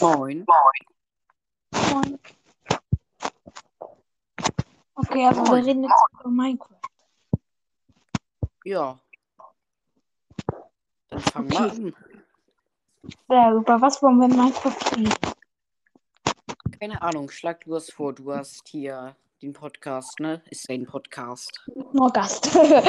Moin. Moin. Okay, also wir Moin. reden jetzt über Minecraft. Ja. Dann fang mal an. Ja, über was wollen wir in Minecraft reden? Keine Ahnung, schlag du was vor. Du hast hier den Podcast, ne? Ist dein Podcast. Nur Gast.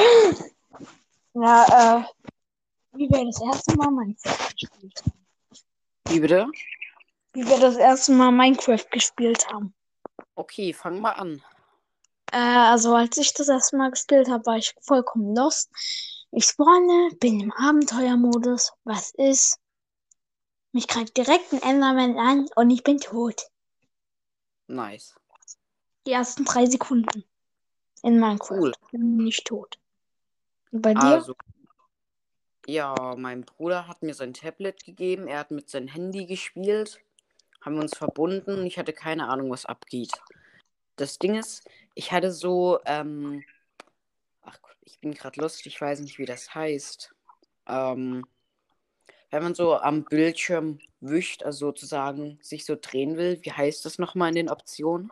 Ja, wie wir das erste Mal Minecraft gespielt haben. Wie bitte? Wie wir das erste Mal Minecraft gespielt haben. Okay, fang mal an. Also als ich das erste Mal gespielt habe, war ich vollkommen lost. Ich spawne, bin im Abenteuermodus. Was ist? Mich greift direkt ein Enderman an und ich bin tot. Nice. Die ersten 3 Sekunden in Minecraft. Cool. Bin nicht tot. Und bei dir? Also, ja, mein Bruder hat mir sein Tablet gegeben. Er hat mit seinem Handy gespielt. Haben uns verbunden. Ich hatte keine Ahnung, was abgeht. Das Ding ist, ich hatte so, ach Gott, ich bin gerade lustig, ich weiß nicht, wie das heißt. Wenn man so am Bildschirm wischt, also sozusagen sich so drehen will, wie heißt das nochmal in den Optionen?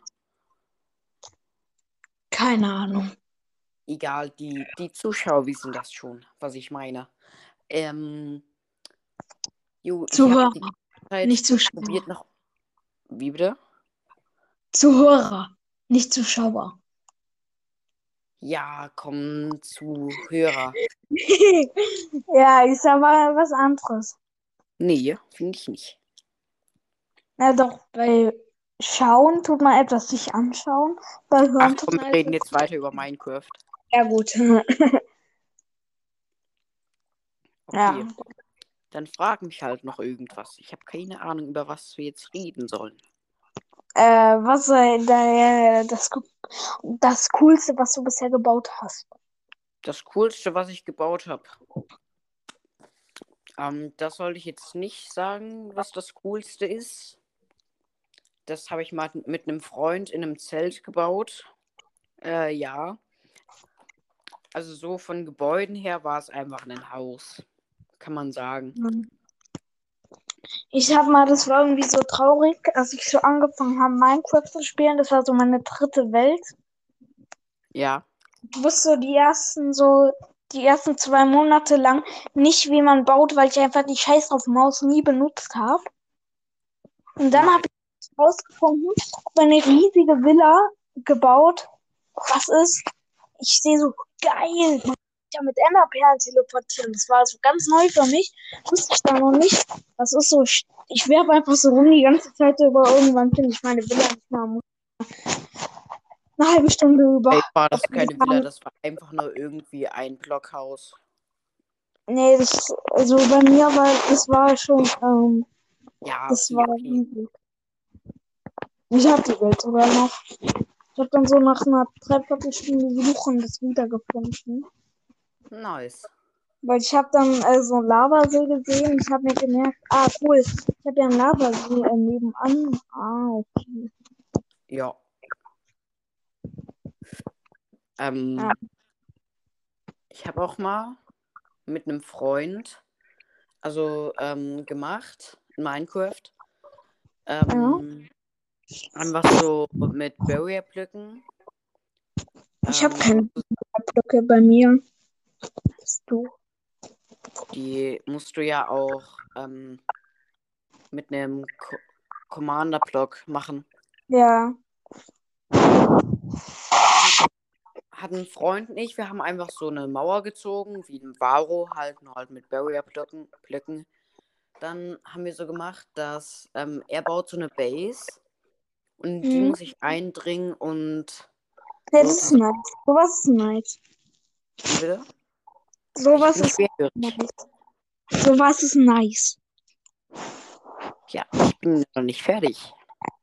Keine Ahnung. Egal, die Zuschauer wissen das schon, was ich meine. Ähm, ich habe Zuhörer, die ganze Zeit nicht Zuschauer. probiert noch. Wie bitte? Zuhörer, nicht Zuschauer. Ja, komm, Zuhörer. Ja, ich sag mal was anderes. Nee, finde ich nicht. Na doch, bei Schauen tut man etwas sich anschauen, bei Ach Hören tut komm, wir man reden etwas. jetzt weiter über Minecraft. Ja, gut. Okay, Ja. dann frag mich halt noch irgendwas. Ich habe keine Ahnung, über was wir jetzt reden sollen. Was das Coolste, was du bisher gebaut hast? Das Coolste, was ich gebaut habe. Das sollte ich jetzt nicht sagen, was das Coolste ist. Das habe ich mal mit einem Freund in einem Zelt gebaut. Ja. Also so von Gebäuden her war es einfach ein Haus. Kann man sagen. Ich habe mal, das war irgendwie so traurig, als ich so angefangen habe, Minecraft zu spielen. Das war so meine dritte Welt. Ja. Ich wusste die ersten 2 Monate lang nicht, wie man baut, weil ich einfach die Scheiß auf Maus nie benutzt habe. Und dann Nein. habe ich rausgefunden, habe eine riesige Villa gebaut. Was ist? Ich sehe so geil. Man kann sich ja mit Enderperlen teleportieren. Das war so ganz neu für mich. Wusste ich da noch nicht. Das ist so. Ich werfe einfach so rum die ganze Zeit über. Irgendwann finde ich meine Villa nicht mehr. Muss eine halbe Stunde über. Ey, war das keine Villa, das war einfach nur irgendwie ein Blockhaus. Nee, also bei mir das war schon, Ja, das okay, war okay. riesig. Ich hab die Welt sogar noch. Ich habe dann so nach einer Dreiviertelstunde Suchen das wiedergefunden. Nice. Weil ich habe dann so einen Lavasee gesehen. Ich habe mir gemerkt, cool, ich habe ja einen Lavasee nebenan. Okay. Ja. Ja. Ich habe auch mal mit einem Freund, also gemacht in Minecraft. Ja. Einfach so mit Barrier-Blöcken. Ich habe Da keine Blöcke bei mir. Hast du? die musst du ja auch mit einem Commander-Block machen. Ja. Hat ein Freund und ich, wir haben einfach so eine Mauer gezogen, wie ein Varo halt, nur halt mit Barrier-Blöcken. Dann haben wir so gemacht, dass er baut so eine Base und die Mhm. muss ich eindringen und Ja, das ist sozusagen. nice. Sowas ist nice. Wie bitte? Ich Sowas bin ist schwerhörig. nice. Sowas ist nice. Ja, ich bin noch nicht fertig.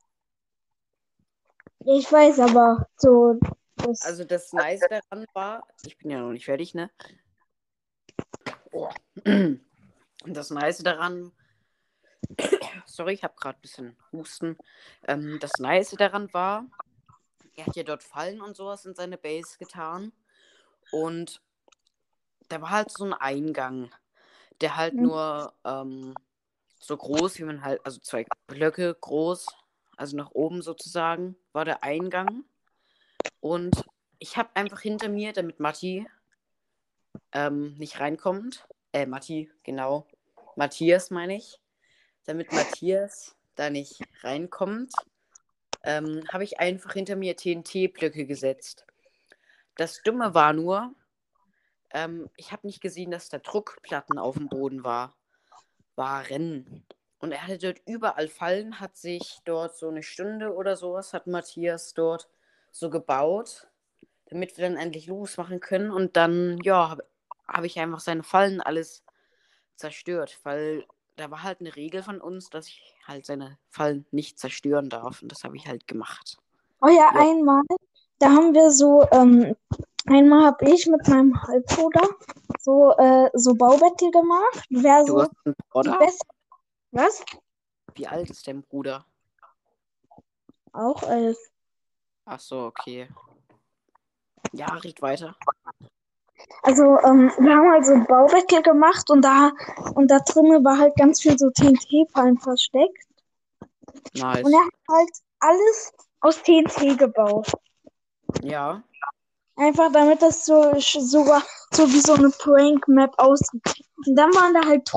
Ich weiß aber, so, das. Also das Nice daran war, ich bin ja noch nicht fertig, ne? Oh. Das Nice daran, sorry, ich habe gerade ein bisschen Husten. Das Nice daran war, er hat ja dort Fallen und sowas in seine Base getan. Und da war halt so ein Eingang, der halt nur so groß, wie man halt, also 2 Blöcke groß, also nach oben sozusagen, war der Eingang. Und ich habe einfach hinter mir, damit Matti nicht reinkommt, Matti, genau, Matthias meine ich, damit Matthias da nicht reinkommt, habe ich einfach hinter mir TNT-Blöcke gesetzt. Das Dumme war nur, ich habe nicht gesehen, dass da Druckplatten auf dem Boden waren. Und er hatte dort überall Fallen, hat sich dort so eine Stunde oder sowas, hat Matthias dort so gebaut, damit wir dann endlich losmachen können. Und dann, ja, habe ich einfach seine Fallen alles zerstört, weil da war halt eine Regel von uns, dass ich halt seine Fallen nicht zerstören darf. Und das habe ich halt gemacht. Oh ja, Ja, da haben wir so, einmal habe ich mit meinem Halbbruder so Baubattle gemacht. Wer du hast so einen die Bruder? beste. Was? Wie alt ist dein Bruder? Auch 11. Ach so, okay. Ja, red weiter. Also, wir haben halt so ein Baubattle gemacht und da drinnen war halt ganz viel so TNT-Fallen versteckt. Und er Nice. hat halt alles aus TNT gebaut. Ja. Einfach damit das sogar so wie so eine Prank-Map aussieht. Und dann waren da halt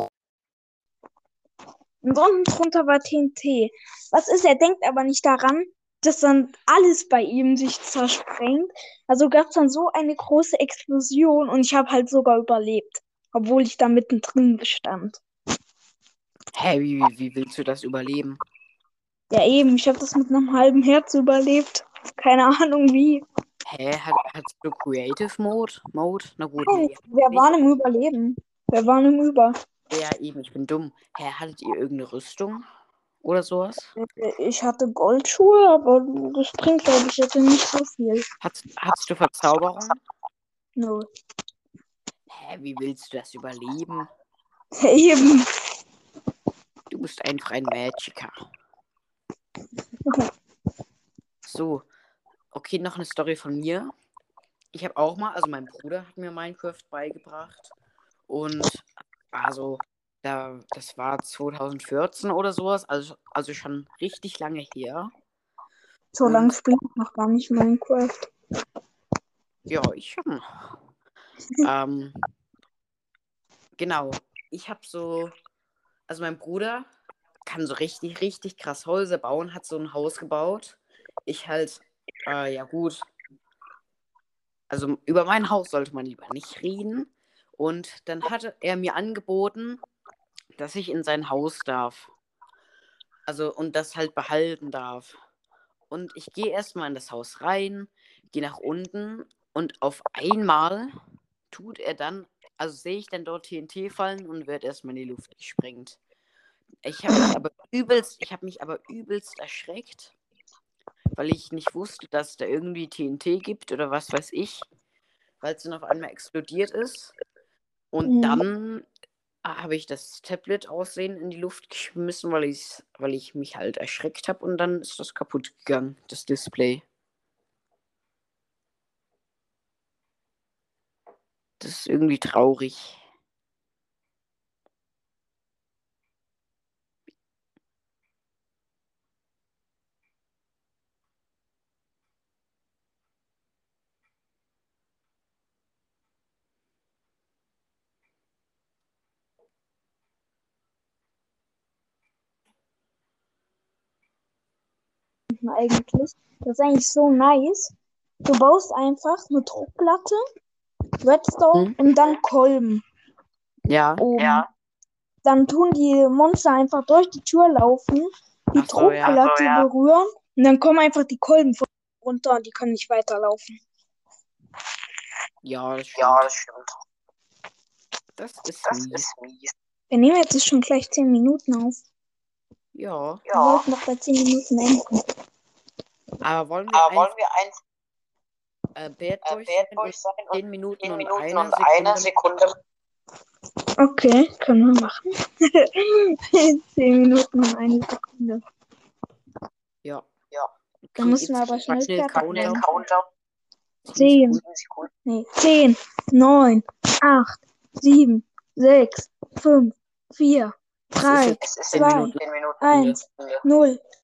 und unten drunter war TNT. Was ist, er denkt aber nicht daran, dass dann alles bei ihm sich zersprengt. Also gab es dann so eine große Explosion und ich habe halt sogar überlebt, obwohl ich da mittendrin stand. Hä, wie willst du das überleben? Ja eben, ich habe das mit einem halben Herz überlebt. Keine Ahnung wie. Hä, hattest du Creative Mode? Na gut, Nein, nee. wir Nicht. waren im Überleben. Wir waren im Über. Ja, eben, ich bin dumm. Hä, hattet ihr irgendeine Rüstung oder sowas? Ich hatte Goldschuhe, aber das bringt, glaube ich, jetzt nicht so viel. Hattest du Verzauberung? No. Hä, wie willst du das überleben? Eben. Du bist einfach ein Magiker. So, okay, noch eine Story von mir. Ich habe auch mal, also mein Bruder hat mir Minecraft beigebracht. Und also, das war 2014 oder sowas, also schon richtig lange her. So lange Und spiele ich noch gar nicht Minecraft. ja, ich schon. ähm, genau, ich habe so, also mein Bruder kann so richtig, richtig krass Häuser bauen, hat so ein Haus gebaut. Ich halt, ja gut, also über mein Haus sollte man lieber nicht reden. Und dann hatte er mir angeboten, dass ich in sein Haus darf. Also, und das halt behalten darf. Und ich gehe erstmal in das Haus rein, gehe nach unten und auf einmal tut er dann, also sehe ich dann dort TNT fallen und wird erstmal in die Luft gesprengt. Ich habe mich aber übelst erschreckt, weil ich nicht wusste, dass es da irgendwie TNT gibt oder was weiß ich, weil es dann auf einmal explodiert ist. Und dann habe ich das Tablet aussehen in die Luft geschmissen, weil ich mich halt erschreckt habe und dann ist das kaputt gegangen, das Display. Das ist irgendwie traurig. Eigentlich. Das ist eigentlich so nice. Du baust einfach eine Druckplatte, Redstone Hm? und dann Kolben Ja. oben. Ja. Dann tun die Monster einfach durch die Tür laufen, die Ach so, ja. Druckplatte berühren und dann kommen einfach die Kolben von runter und die können nicht weiterlaufen. Ja, das Ja, stimmt. das stimmt. Das ist Das mies. ist mies. Wir nehmen jetzt schon gleich 10 Minuten auf. Ja. Wir wollten noch bei 10 Minuten enden. Aber wollen wir Wollen wir eins Bad Boys Bad sein und Boys sein 10 und Minuten 10 und Minuten eine und eine Sekunde? Sekunde? Okay, können wir machen. 10 Minuten und eine Sekunde. Ja. Ja. Okay, Dann müssen wir jetzt aber schnell schnell fertig werden. Countdown. 10, 10 Sekunden. Nee, 10, 9, 8, 7, 6, 5, 4, Es ist 3, jetzt 10 2, Minuten. 1, 0.